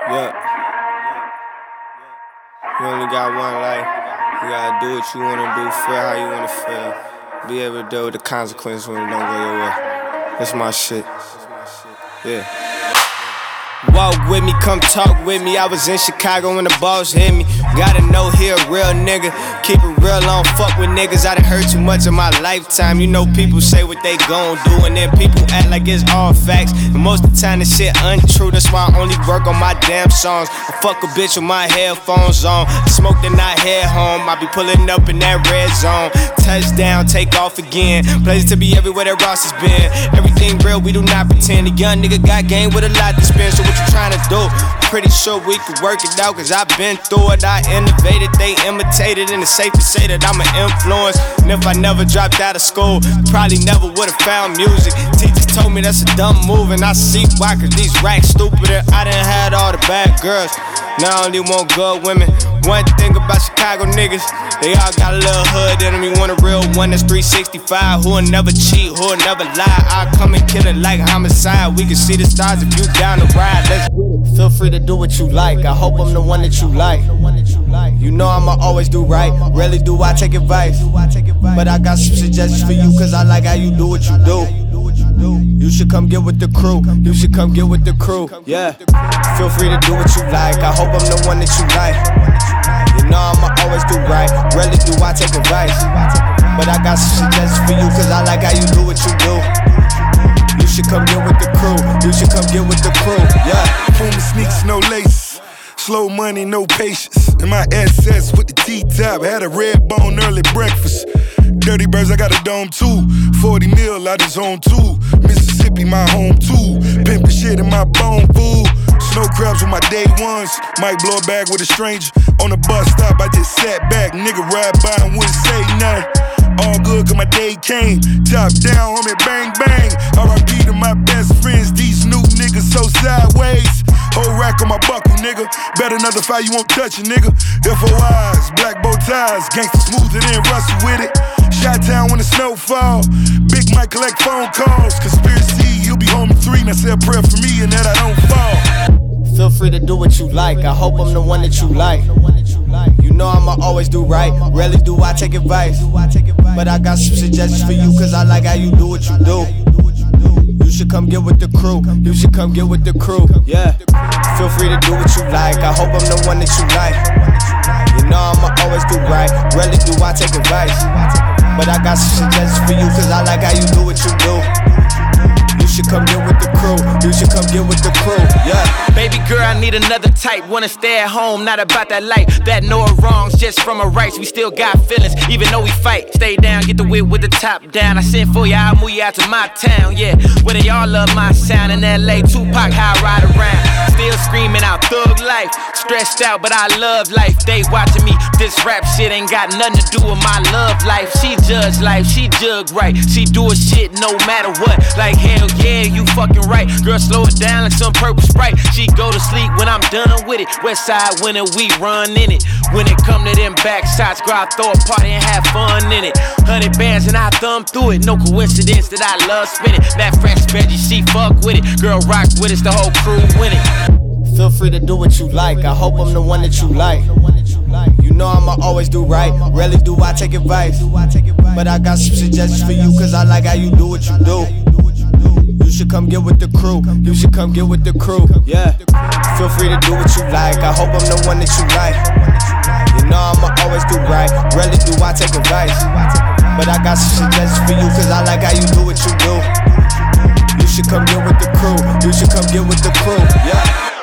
Yeah. You only got one life. You gotta do what you wanna do, feel how you wanna feel. Be able to deal with the consequences when it don't go your way. That's my shit. Yeah. Walk with me, come talk with me. I was in Chicago when the boss hit me. Gotta know he a real nigga. Keep it real, I don't fuck with niggas. I done heard too much in my lifetime. You know people say what they gon' do, and then people act like it's all facts. And most of the time this shit untrue. That's why I only work on my damn songs. I fuck a bitch with my headphones on. Smoke then I head home. I be pulling up in that red zone. Touchdown, take off again. Places to be everywhere that Ross has been. Everything real, we do not pretend. A young nigga got game with a lot to spend. So what you tryna do? Pretty sure we could work it out, cause I've been through it. I innovated, they imitated, and it's safe to say that I'm an influence. And if I never dropped out of school, probably never would've found music. Teachers told me that's a dumb move, and I see why, cause these racks stupid. And I done had all the bad girls, now I only want good women. One thing about Chicago niggas, they all got a little hood in them. You want a real one that's 365, who'll never cheat, who'll never lie. I'll come and kill it like homicide. We can see the stars if you down to ride. Let's feel free to do what you like. I hope I'm the one that you like. You know I'ma always do right. Rarely do I take advice, but I got some suggestions for you, cause I like how you do what you do. You should come get with the crew. You should come get with the crew. Yeah. Feel free to do what you like. I hope I'm the one that you like. You know I'ma always do right. Rarely do I take advice, but I got some suggestions for you, cause I like how you do what you do. You should come get with the crew. You should come get with the crew. Yeah. Puma sneaks, no laces. Slow money, no patience. In my SS with the T-top. Had a red bone early breakfast. Dirty Birds, I got a dome too. 40 mil, I just own two. Mississippi, my home too. Pimpin' shit in my bone, fool. Snow crabs with my day ones. Might blow a bag with a stranger. On the bus stop, I just sat back. Nigga ride by and wouldn't say nothing. All good, cause my day came. Top down, homie, bang, bang. R.I.P. to my best friends. These new niggas so sideways. Whole rack on my buckle, nigga. Bet another fight, you won't touch it, nigga. FOIs, black bow ties. Gangsta smoother than Russell with it. Shot-town when the snow fall. Big Mike collect phone calls. Conspiracy, you'll be home in 3. Now say a prayer for me and that I don't fall. Feel free to do what you like. I hope I'm the one that you like. You know I'ma always do right. Rarely do I take advice, but I got some suggestions for you, cause I like how you do what you do. You should come get with the crew. You should come get with the crew. Yeah. Feel free to do what you like. I hope I'm the one that you like. You know I'ma always do right. Rarely do I take advice, but I got some suggestions for you, cause I like how you do what you do. You should come get with the crew. You should come get with the crew. Yeah. Baby girl, I need another type. Wanna stay at home, not about that life. That know her wrongs, just from her rights. We still got feelings, even though we fight. Stay down, get the whip with the top down. I sent for you, I'll move you out to my town. Yeah, where they all love my sound. In LA, Tupac, how I ride around. Still screaming out thug life. Stressed out, but I love life. They watching me. This rap shit ain't got nothing to do with my love life. She judge life, she jug right. She do her shit no matter what. Like hell yeah, you fucking right. Girl, slow it down like some purple Sprite. She go to sleep when I'm done with it. West side winner, we run in it. When it come to them back shots, girl, I throw a party and have fun in it. 100 bands and I thumb through it. No coincidence that I love spinning. That fresh veggie, she fuck with it. Girl, rock with us, the whole crew winning. Feel free to do what you like. I hope I'm the one that you like. You know I'ma always do right. Rarely do I take advice, but I got some suggestions for you, cause I like how you do what you do. You should come get with the crew. You should come get with the crew. Yeah. Feel free to do what you like. I hope I'm the one that you like. You know I'ma always do right. Rarely do I take advice, but I got some suggestions for you, cause I like how you do what you do. You should come get with the crew. You should come get with the crew. Yeah.